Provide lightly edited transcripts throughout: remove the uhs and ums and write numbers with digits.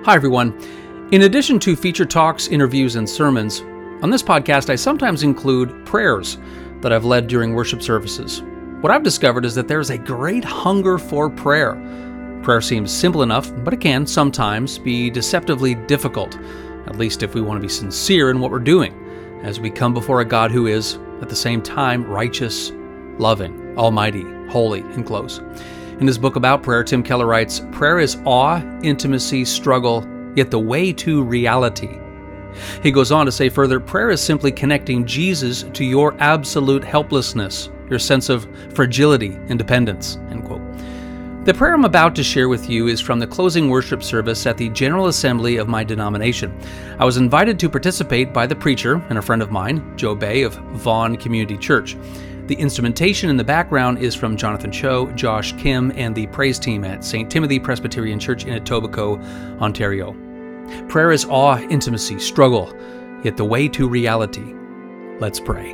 Hi, everyone. In addition to feature talks, interviews, and sermons, on this podcast I sometimes include prayers that I've led during worship services. What I've discovered is that there's a great hunger for prayer. Prayer seems simple enough, but it can sometimes be deceptively difficult, at least if we want to be sincere in what we're doing, as we come before a God who is, at the same time, righteous, loving, almighty, holy, and close. In his book about prayer, Tim Keller writes, "Prayer is awe, intimacy, struggle, yet the way to reality." He goes on to say further, prayer is simply connecting Jesus to your absolute helplessness, your sense of fragility and dependence, end quote. The prayer I'm about to share with you is from the closing worship service at the General Assembly of my denomination. I was invited to participate by the preacher and a friend of mine, Joe Bay of Vaughan Community Church. The instrumentation in the background is from Jonathan Cho, Josh Kim, and the praise team at St. Timothy Presbyterian Church in Etobicoke, Ontario. Prayer is awe, intimacy, struggle, yet the way to reality. Let's pray.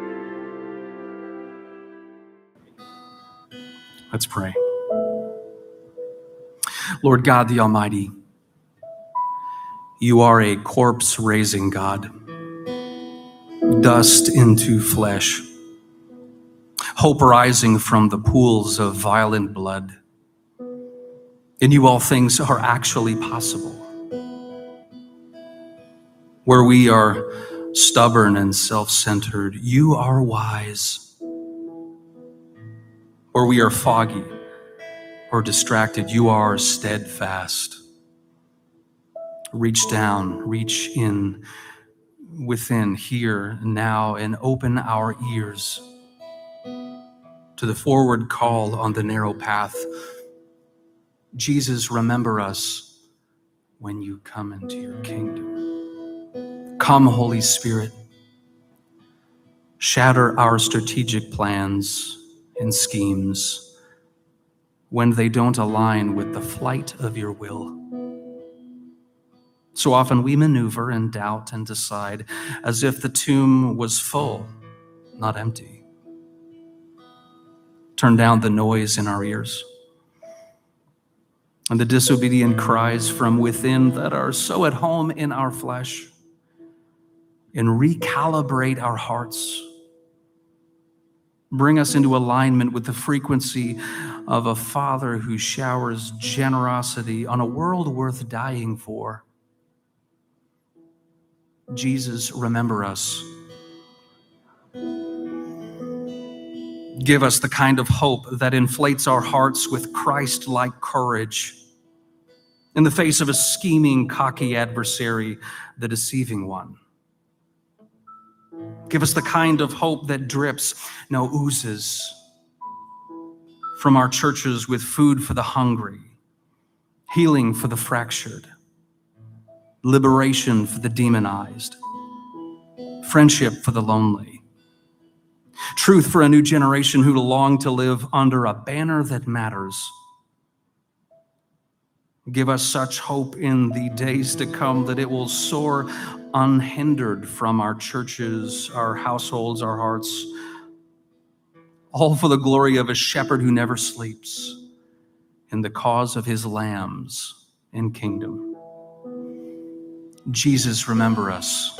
Let's pray. Lord God the Almighty, you are a corpse-raising God, dust into flesh, hope rising from the pools of violent blood. In you all things are actually possible. Where we are stubborn and self-centered, you are wise. Where we are foggy or distracted, you are steadfast. Reach down, reach in, within, here, now, and open our ears to the forward call on the narrow path. Jesus, remember us when you come into your kingdom. Come, Holy Spirit, shatter our strategic plans and schemes when they don't align with the flight of your will. So often we maneuver and doubt and decide as if the tomb was full, not empty. Turn down the noise in our ears and the disobedient cries from within that are so at home in our flesh, and recalibrate our hearts. Bring us into alignment with the frequency of a Father who showers generosity on a world worth dying for. Jesus, remember us. Give us the kind of hope that inflates our hearts with Christ-like courage in the face of a scheming, cocky adversary, the deceiving one. Give us the kind of hope that drips, no, oozes from our churches with food for the hungry, healing for the fractured, liberation for the demonized, friendship for the lonely, truth for a new generation who long to live under a banner that matters. Give us such hope in the days to come that it will soar unhindered from our churches, our households, our hearts, all for the glory of a shepherd who never sleeps in the cause of his lambs in kingdom. Jesus, remember us.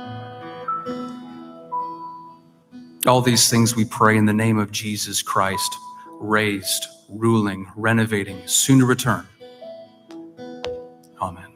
All these things we pray in the name of Jesus Christ, raised, ruling, renovating, soon to return. Amen.